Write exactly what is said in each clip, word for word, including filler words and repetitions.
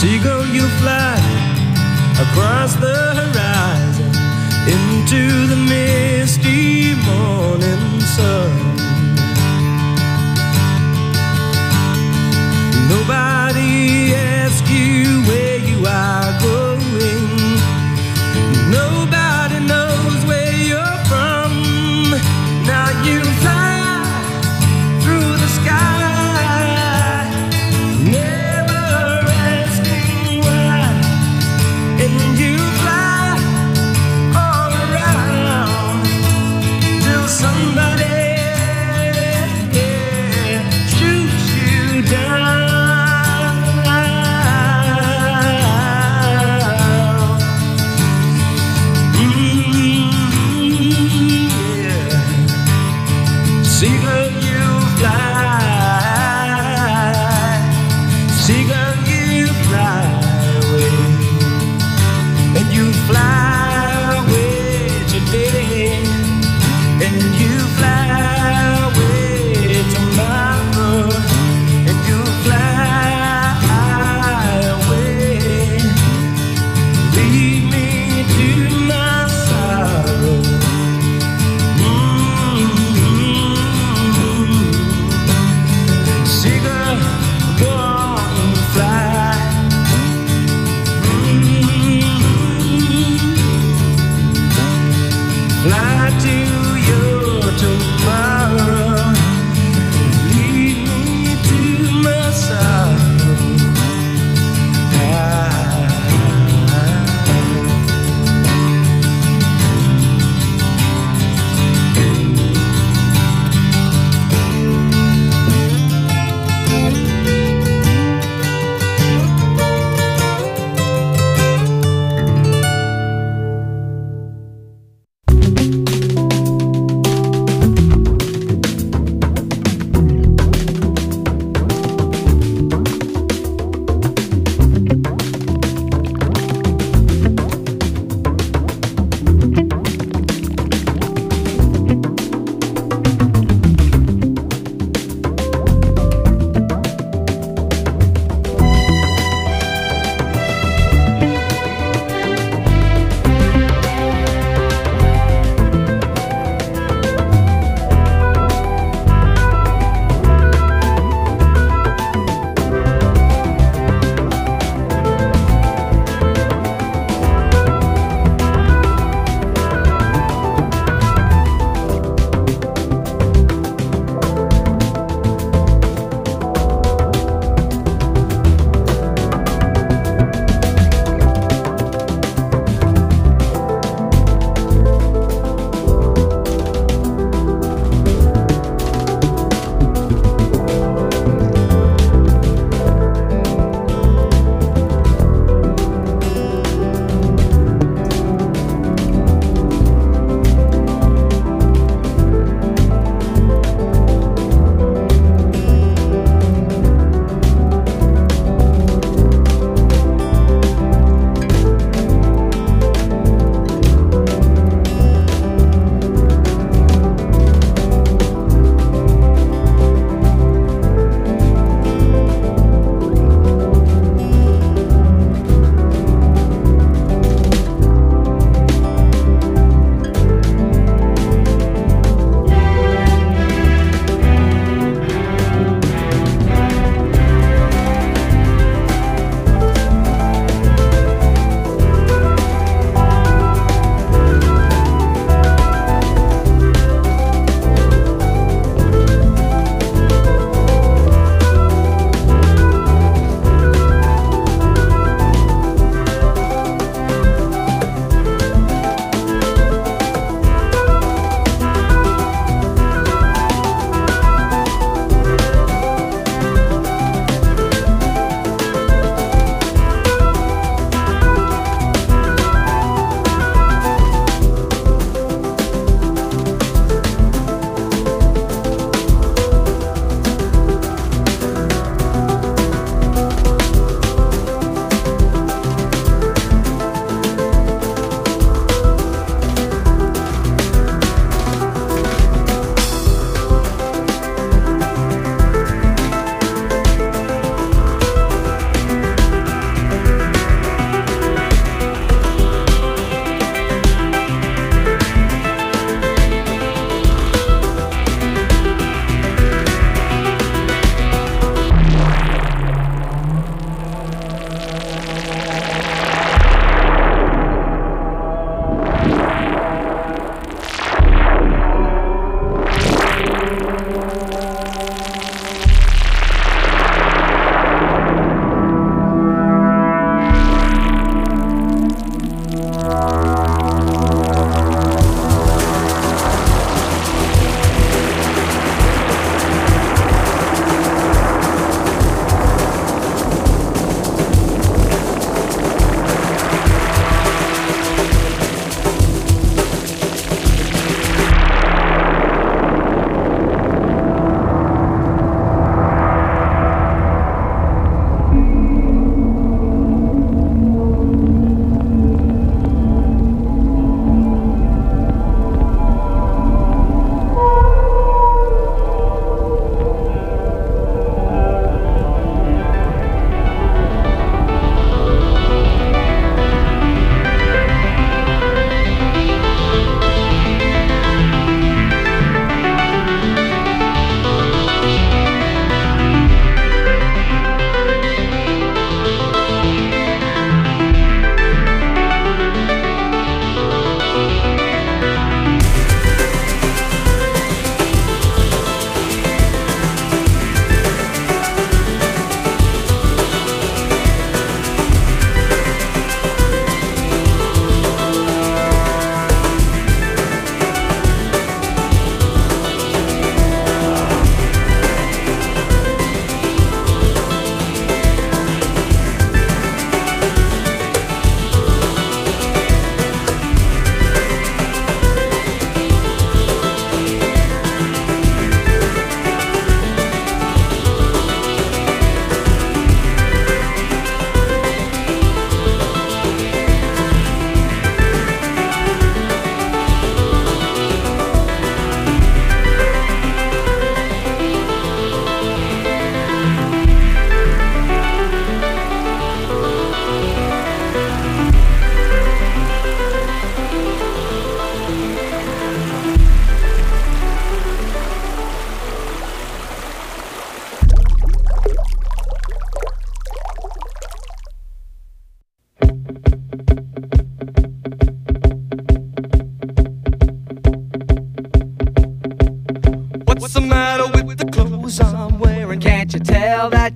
Seagull, you fly across the horizon into the misty morning sun. Nobody asks you where you are going. Nobody knows where you're from. Now you fly through the sky, never asking why. And you fly all around till somebody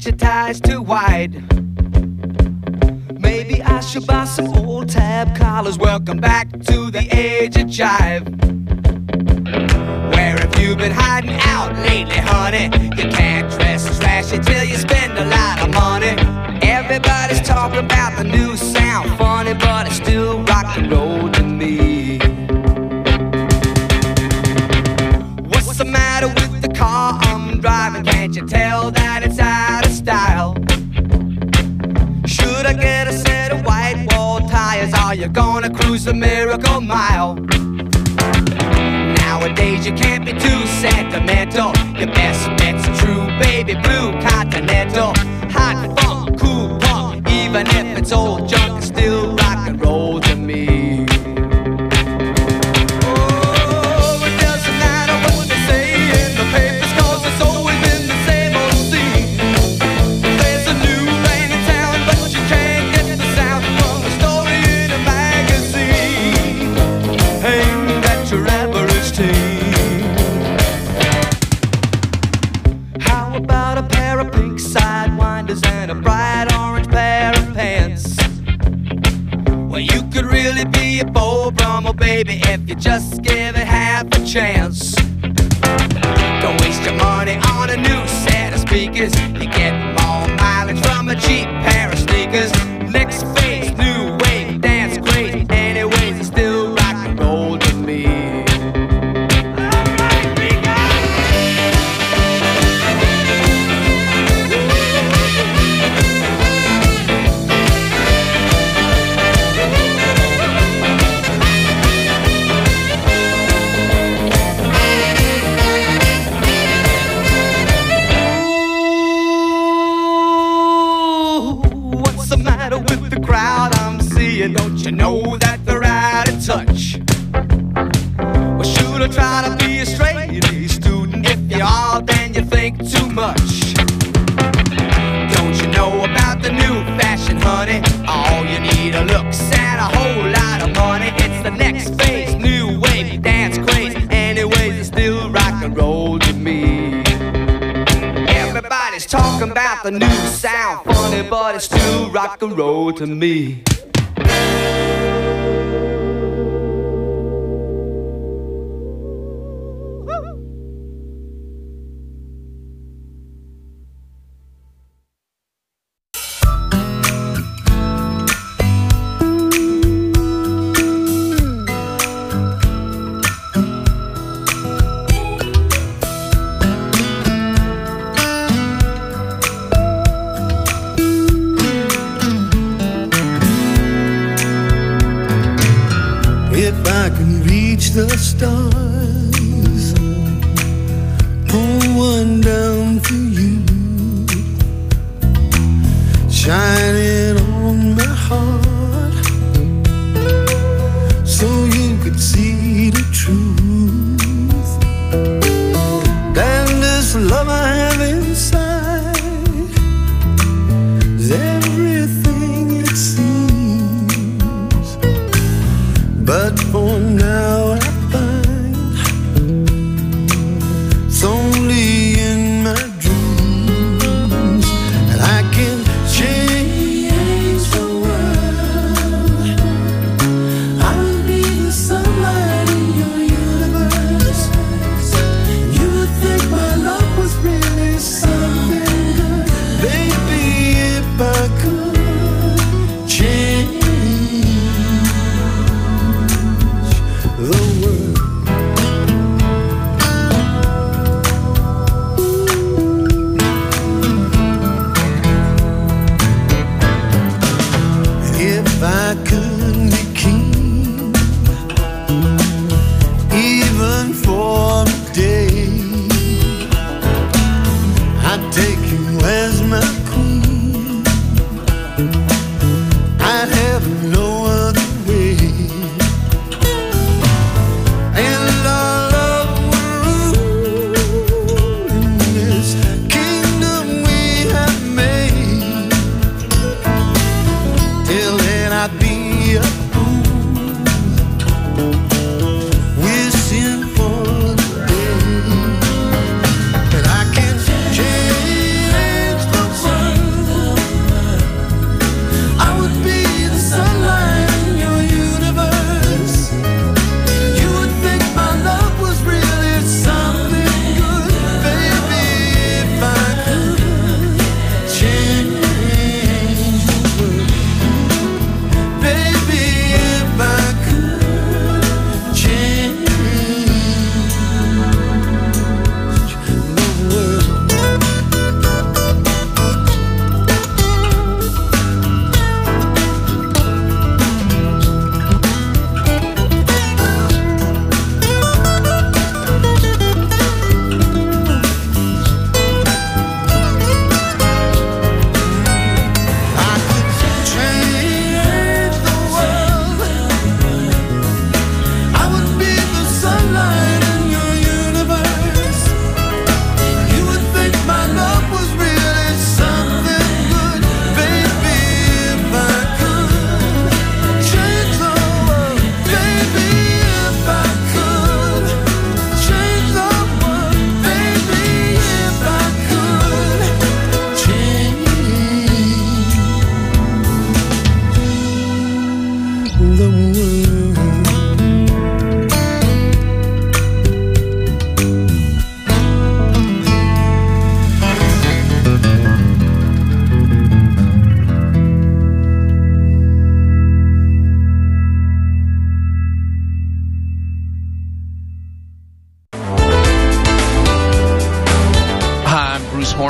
stretch your ties too wide. Maybe I should buy some old tab collars. Welcome back to the age of jive. Where have you been hiding out lately, honey? You can't dress as flashy till you spend a lot of money. Everybody's talking about the new sound, funny, but it's still rock and roll to me. What's the matter with the car I'm driving? Can't you tell that it's out of style? Should I get a set of white wall tires? Are you gonna cruise the Miracle Mile? Nowadays you can't be too sentimental. Your best bet's a true baby blue Continental. Hot funk, cool punk, even if it's old junk, it's still rock and roll to me. Oh, it doesn't matter what they say in the papers, 'cause it's always been the same old scene. There's a new band in town, but you can't get the sound from a story in a magazine aimed at your average teen. How about a pair of pink sidewinders and a bright orange pair of pants? Well, you could really be a Beau Brummel, baby, if you just give it half a chance. Don't waste your money on a new set of speakers. You get more mileage from a cheap pair of sneakers. Next phase, new wave, dance crazy. Anyways, it's still rock and roll to me. With the crowd I'm seeing, don't you know that they're out of touch? Well, should I try to be a straight A student? If you are, then you think too much. Don't you know about the new fashion, honey? All you need are looks and a whole lot of money. It's the next phase, new wave, dance craze. Anyways, it's still rock and roll to me. Everybody's talking about the new sound, funny, but it's still rock and roll to me. The stars, pull one down for you, shining on my heart, so you could see the truth. And this love I have inside is everything it seems, but for now Sunlight in your youth.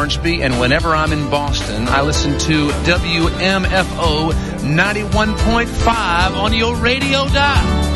Orangeby, and whenever I'm in Boston, I listen to W M F O ninety-one point five on your radio dial.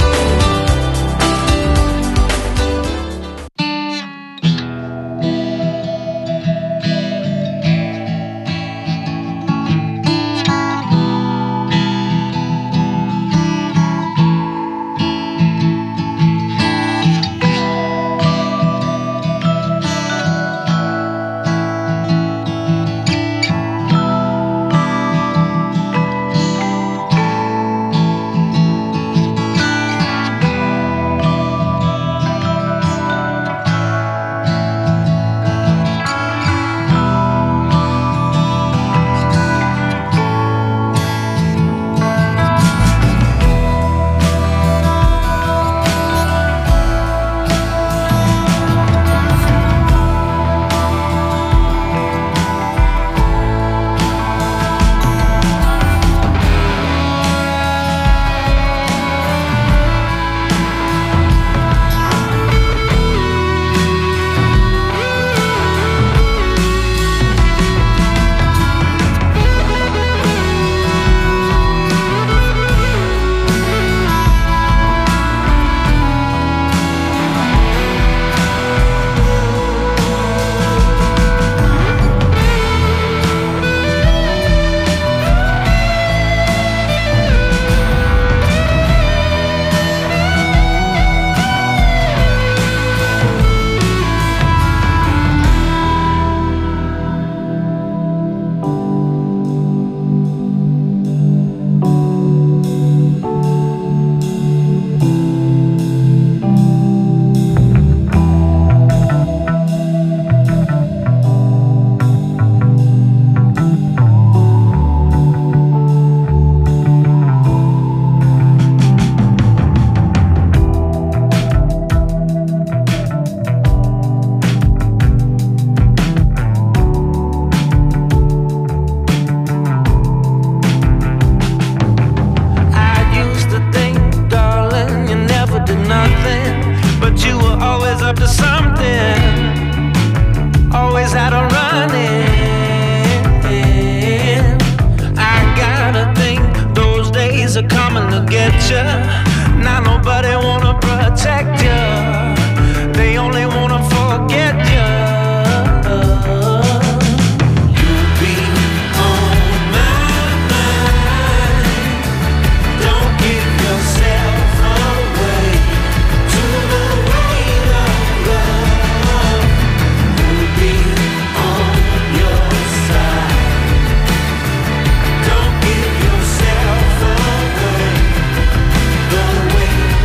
Away.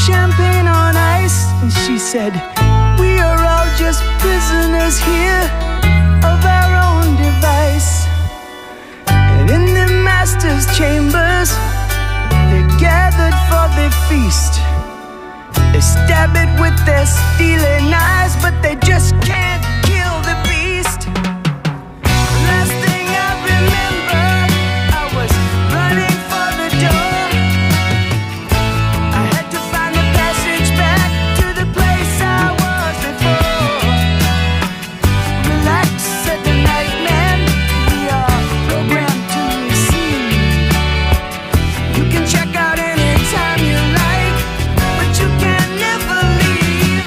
champagne on ice, and she said, we are all just prisoners here of our own device. And in the master's chambers, they're gathered for their feast. They stab it with their stealing eyes, but they just can't kill the beast. The last thing I remember, I was running for the door. I had to find the passage back to the place I was before. Relax, said the night man, we are programmed to receive. You can check out anytime you like, but you can never leave.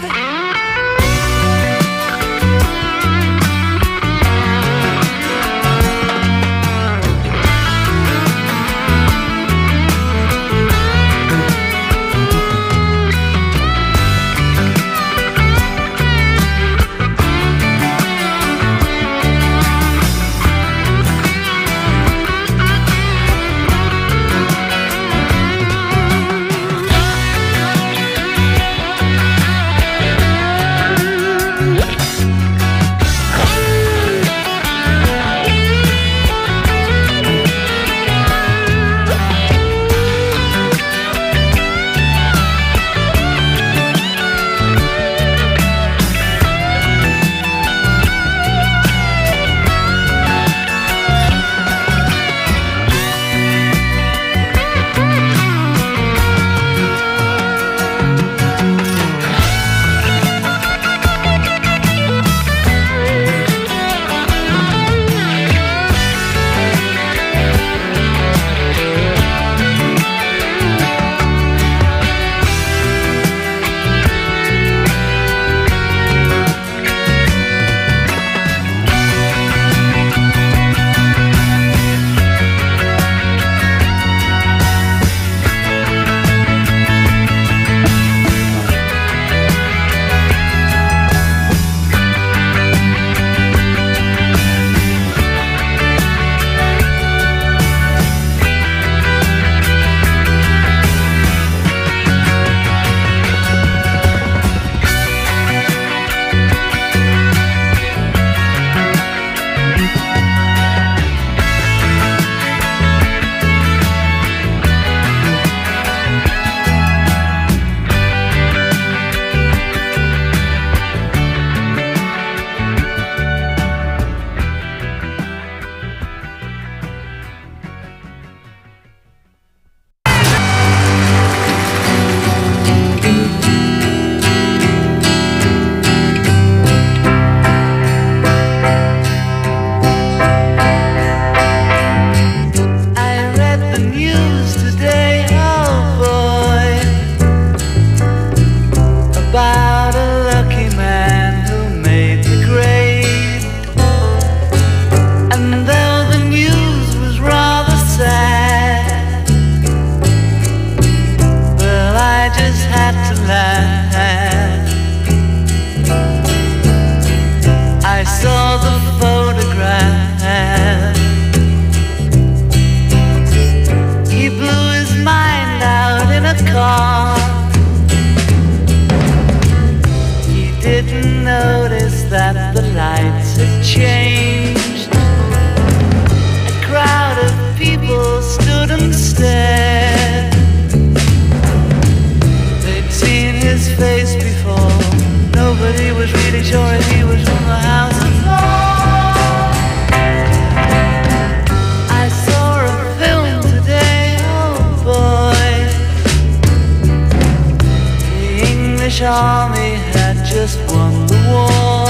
Army had just won the war.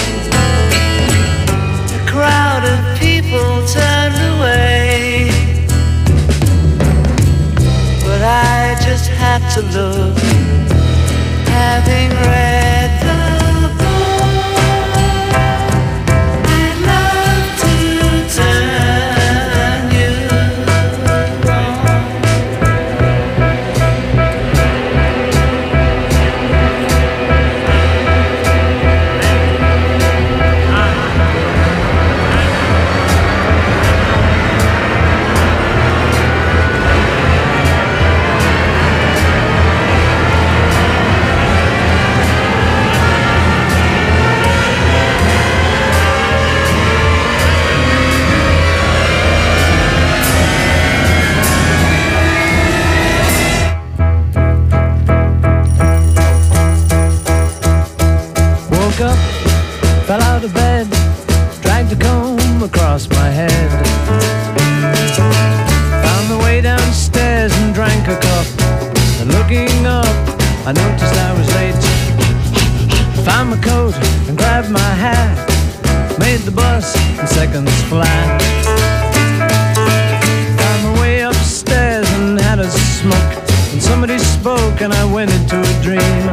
A crowd of people turned away, but I just had to look, having read the book. I'd love to turn you on. I noticed I was late. Found my coat and grabbed my hat. Made the bus in seconds flat. Found my way upstairs and had a smoke. And somebody spoke and I went into a dream.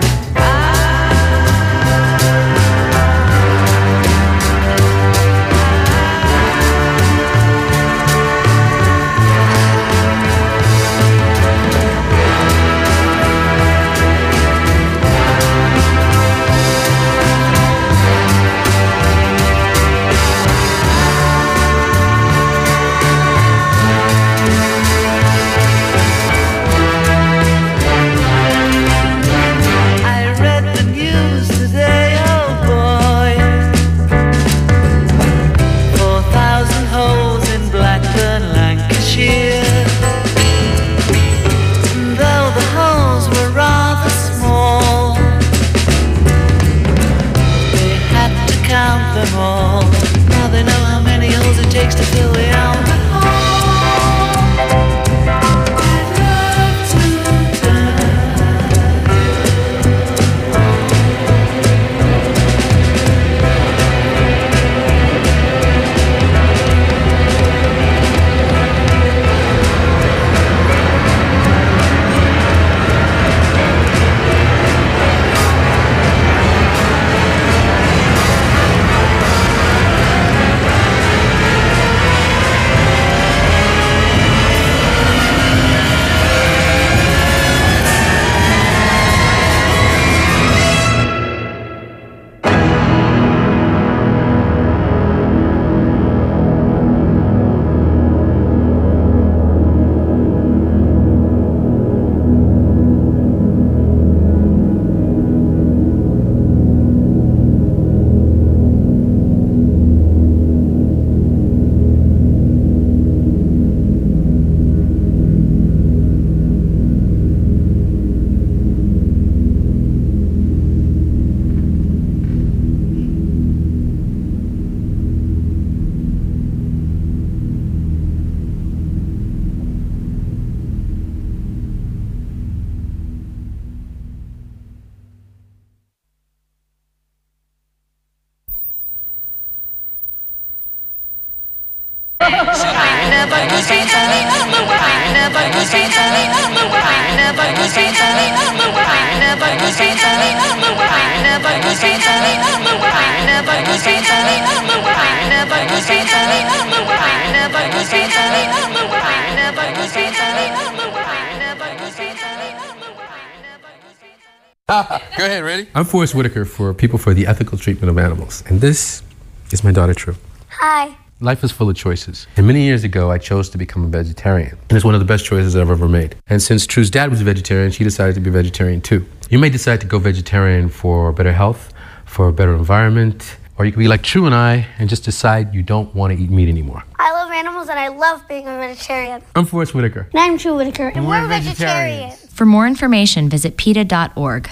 Go ahead, ready? I'm Forrest Whitaker for People for the Ethical Treatment of Animals, and this is my daughter, True. Hi. Life is full of choices, and many years ago I chose to become a vegetarian, and it's one of the best choices I've ever made. And since True's dad was a vegetarian, she decided to be a vegetarian too. You may decide to go vegetarian for better health, for a better environment, or you could be like True and I and just decide you don't want to eat meat anymore. I love animals and I love being a vegetarian. I'm Forrest Whitaker. And I'm True Whitaker. And, And we're, we're vegetarians. vegetarians. For more information, visit PETA dot org.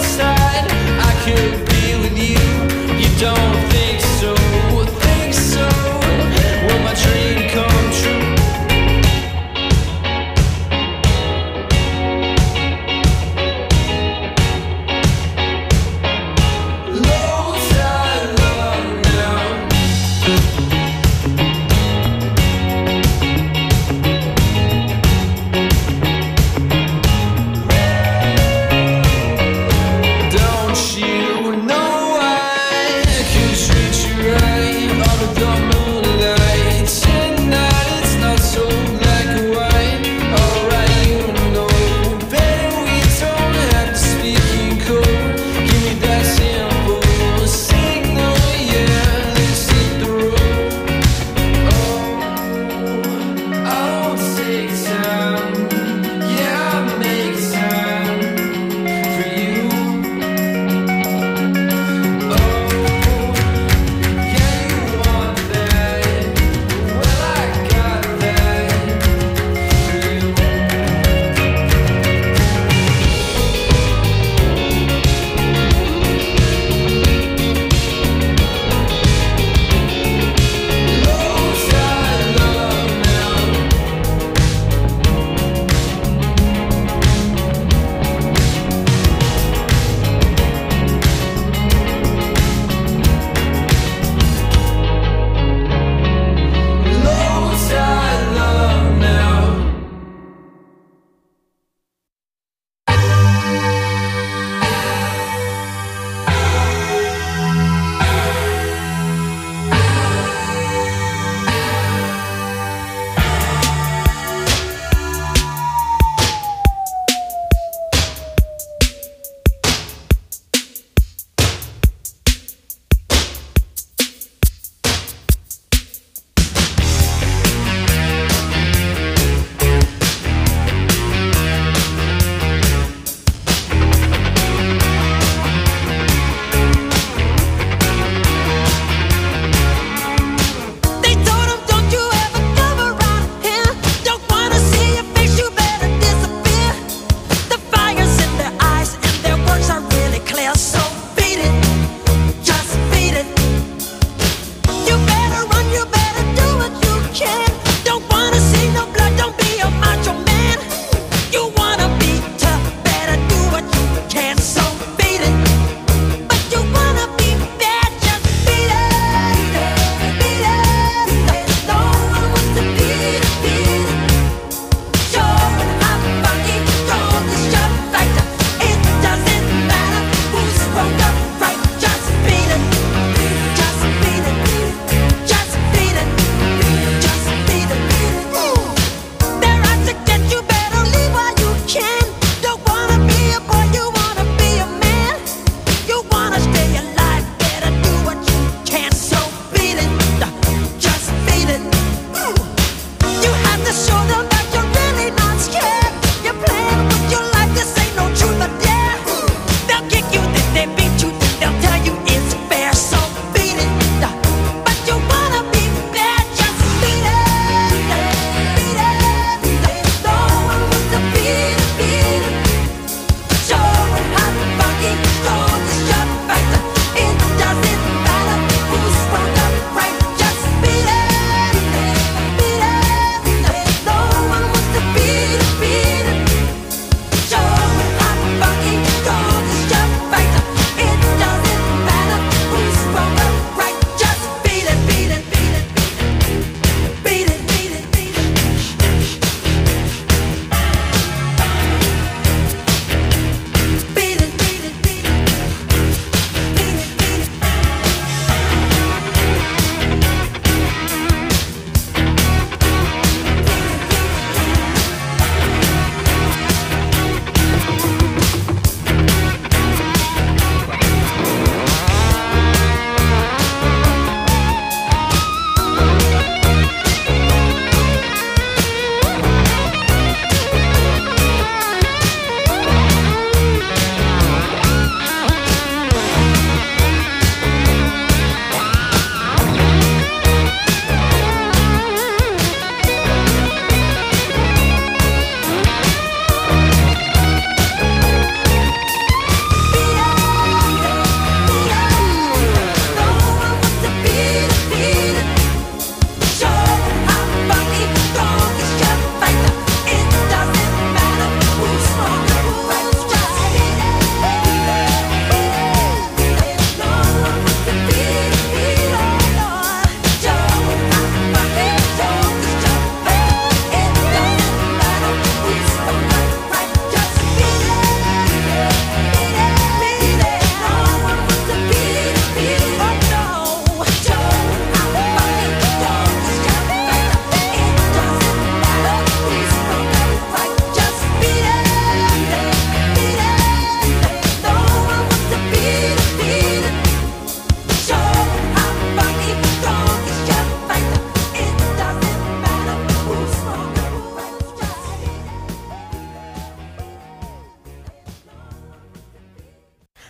Don't think so, think so.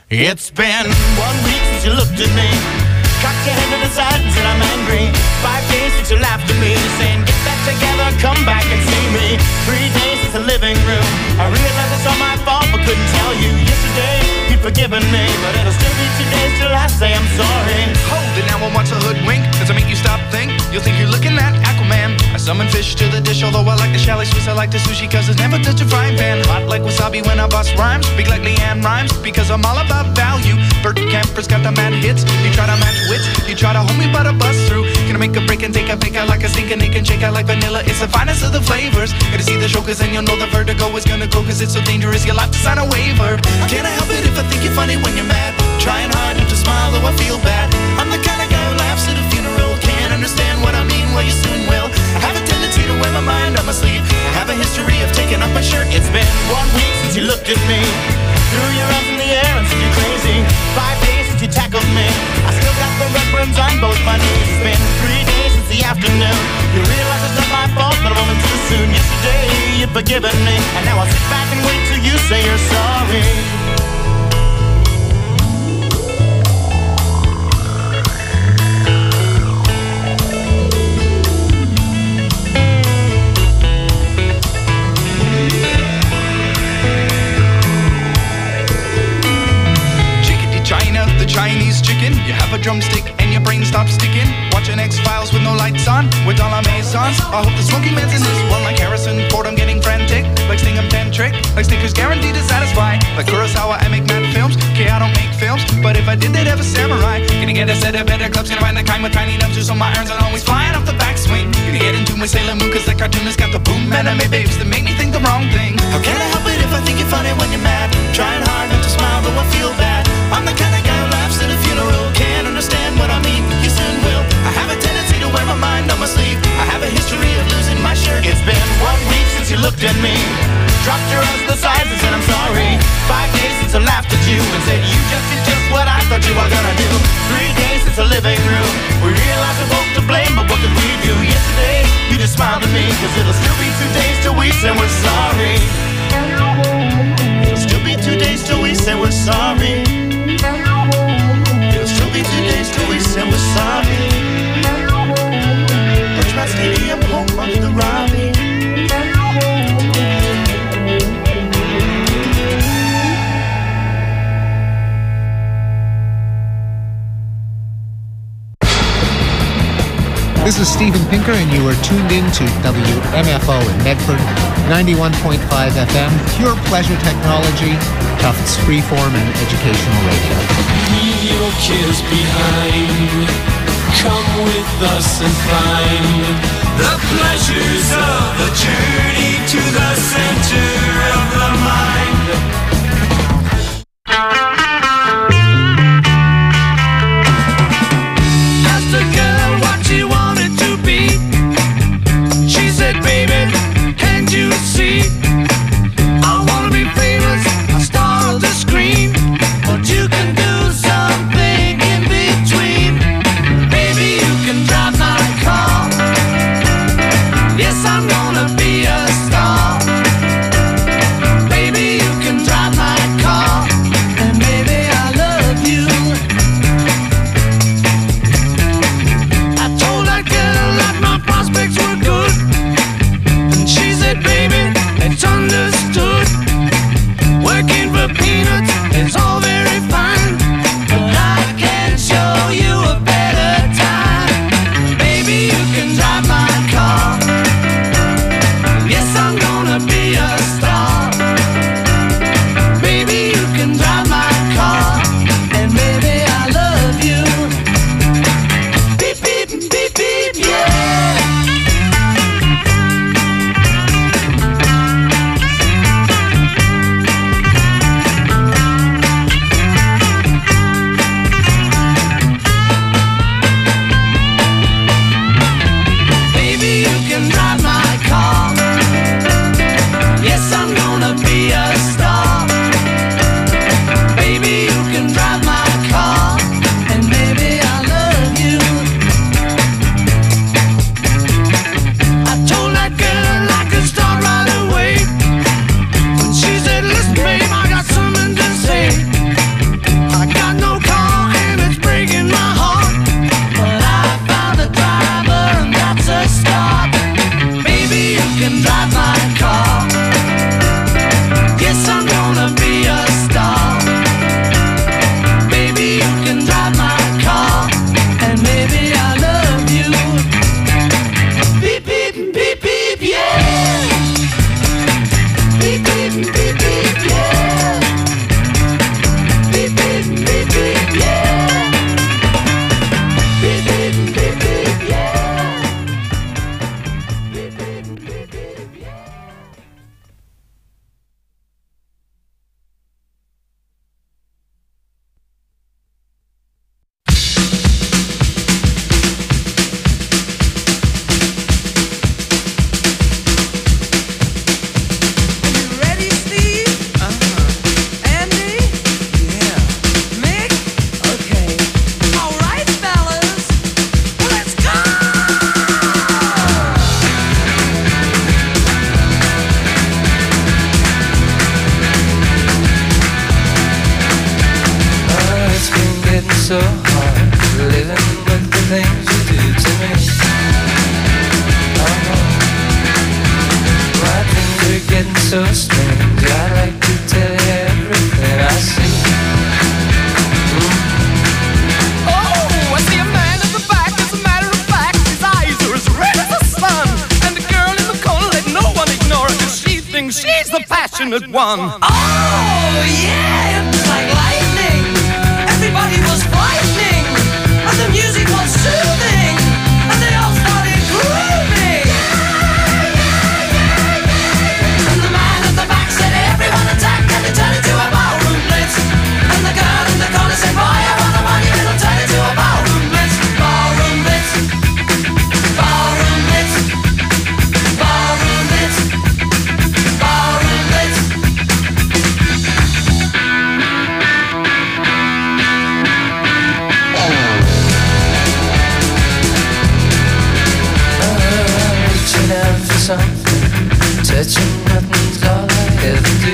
It's been one week since you looked at me, cocked your head to the side and said I'm angry. Five days since you laughed at me, saying get that together, come back and see me. Three days since the living room, I realized it's all my fault but couldn't tell you. Yesterday you'd forgiven me, but it'll still be two days till I say I'm sorry. Hold it, now I want to hoodwink. Does it make you stop think? You'll think you're looking at Aquaman. I summon fish to the dish, although I like the chalet Swiss, I like the sushi, cause it's never touch a frying pan. Hot like wasabi when I bust rhymes, speak like Leanne Rhymes, because I'm all about value. Bert Kemper's got the mad hits. You try to match wits, you try to hold me but I bust through. Gonna make a break and take a fake out like a sink and it can shake out like vanilla. It's the finest of the flavors. Gotta see the show cause then you'll know the vertigo is gonna go, cause it's so dangerous you'll have to sign a waiver. Can't I help it if I think you're funny when you're mad? Trying hard not to smile though I feel bad. I'm the kind of guy who laughs at a funeral. Can't understand what I mean, well you soon will. I have a tendency to wear my mind on my sleeve. I have a history of taking off my shirt. It's been one week since you looked at me, threw your arms in the air and said you're crazy. Five days since you tackled me, I still got the red burns on both my knees. It's been three days since the afternoon, you realize it's not my fault but a moment too soon. Yesterday you'd forgiven me, and now I'll sit back and wait till you say you're sorry. Chinese chicken, you have a drumstick and your brain stops sticking. Watching X-Files with no lights on, with all our maisons. I hope the smoky man's in this one like Harrison Ford, I'm getting frantic. Like Stingham Tantric, like Snickers guaranteed to satisfy. Like Kurosawa, I make mad films. Okay, I don't make films, but if I did, they'd have a samurai. Gonna get a set of better clubs, gonna find the kind with tiny dumpsters, so my irons are always flying off the backswing. Gonna get into my Sailor Moon, cause that cartoonist got the boom anime babes that make me think the wrong thing. How can I help it if I think you're funny when you're mad? Trying hard not to smile, though I feel bad. I'm the kind of guy who laughs at a funeral. Can't understand what I mean, you soon will. I have a tendency to wear my mind on my sleeve. I have a history of losing my shirt. It's been one week since you looked at me, dropped your arms to the sides and said I'm sorry. Five days since I laughed at you and said you just did just what I thought you were gonna do. Three days since the living room, we realized we're both to blame, but what could we do? Yesterday, you just smiled at me, cause it'll still be two days till we say we're sorry. It'll still be two days till we say we're sorry. It'll still be two days till we say we're sorry. Richmond Stadium, home of the Robbie. This is Steven Pinker, and you are tuned in to W M F O in Medford, ninety-one point five F M, pure pleasure technology, Tufts freeform and educational radio. Leave your cares behind. Come with us and find the pleasures of the journey to the center of the mind. Asked a girl what she wanted to be. She said, baby, can't you see? I wanna be famous, a star of the screen, but you can do something in between. Baby, you can drive my car. Yes, I'm gonna be a star. Baby, you can drive so strange. I like to tell you everything I see. Oh, I see a man in the back. As a matter of fact, his eyes are as red as the sun. And the girl in the corner, let no one ignore her, 'cause she thinks she's the passionate one. Oh, yeah, it was like lightning. Everybody was frightening, and the music was soothing, and they all started grooving. And the man at the back said, everyone attack, and it turned into a ballroom blitz. And the girl in the corner said, boy, I want the money, it'll turn into a ballroom blitz. Ballroom blitz. Ballroom blitz. Ballroom blitz. Ballroom blitz. Reaching out for something, touching nothing's all I ever do.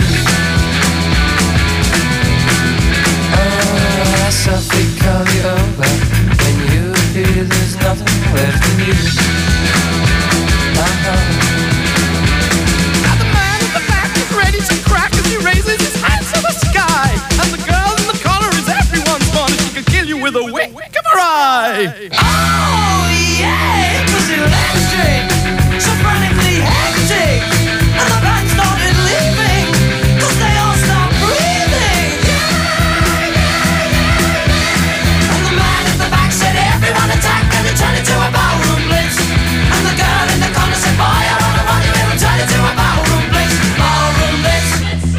Oh, I softly call you over when you feel there's nothing left in you. Uh-huh. Now the man at the back is ready to crack as he raises his hands to the sky. And the girl in the corner is everyone's fun, and she can kill you with a wink of her eye. Oh, yeah, it was electric, so frantically hectic, and the band started leaving, 'cause they all stopped breathing. And the man at the back said, everyone attack, and it turned into a ballroom blitz. And the girl in the corner said, boy, I want the money, it'll turn into a ballroom blitz. Ballroom blitz.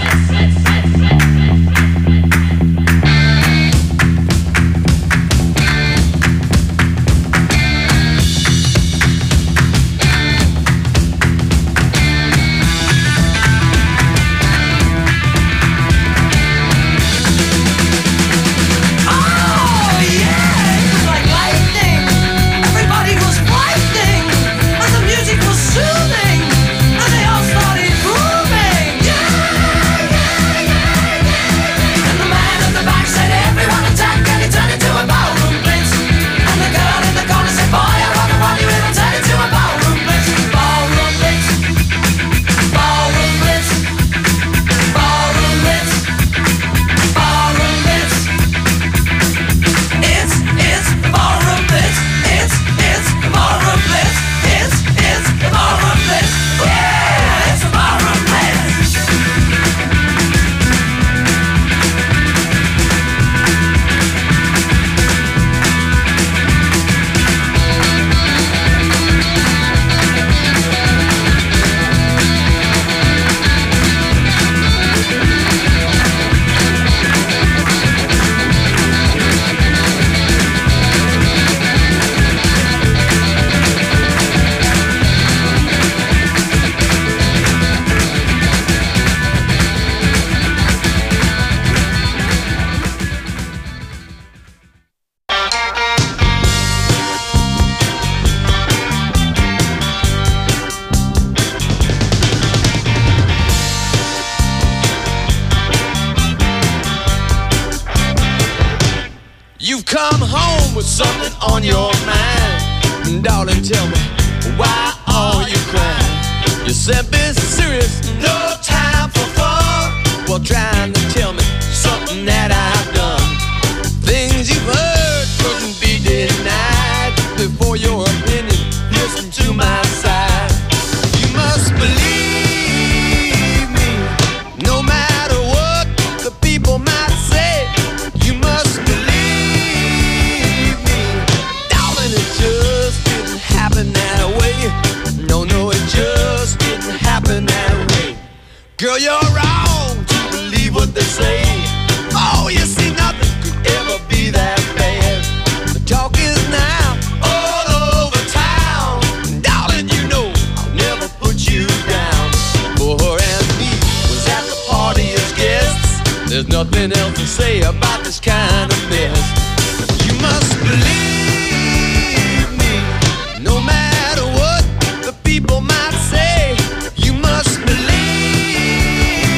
Oh, yeah, it was like lightning. Everybody was frightening, and the music was soothing, and they all started grooving. And the man at the back said, everyone attack, and it turned into a ballroom blitz. And the girl in the corner said, boy, I want the money, it'll turn into a ballroom blitz. Ballroom blitz. Ballroom blitz. Ballroom blitz. Ballroom blitz. It's, it's the ballroom blitz. It's, it's the ballroom blitz. It's, it's the ballroom blitz. Yeah, it's the ballroom blitz. You've come home with something on your mind. Darling, tell me, why are you crying? You said be serious, no time for fun. Well, trying to tell me something that I've done. Things you've heard couldn't be denied. Before your opinion, listen to my side. You must believe me, no matter what the people might say. You must believe me, darling, it just didn't happen that way. No, no, it just didn't happen that way. Girl, you're wrong to believe what they say. Oh, you see, nothing could ever be that bad. The talk is now all over town. Darling, you know I'll never put you down. For her and me was at the party as guests. There's nothing else to say about this kind of mess. You must believe me, no matter what the people might say. You must believe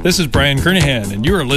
This is Brian Kernahan, and you are listening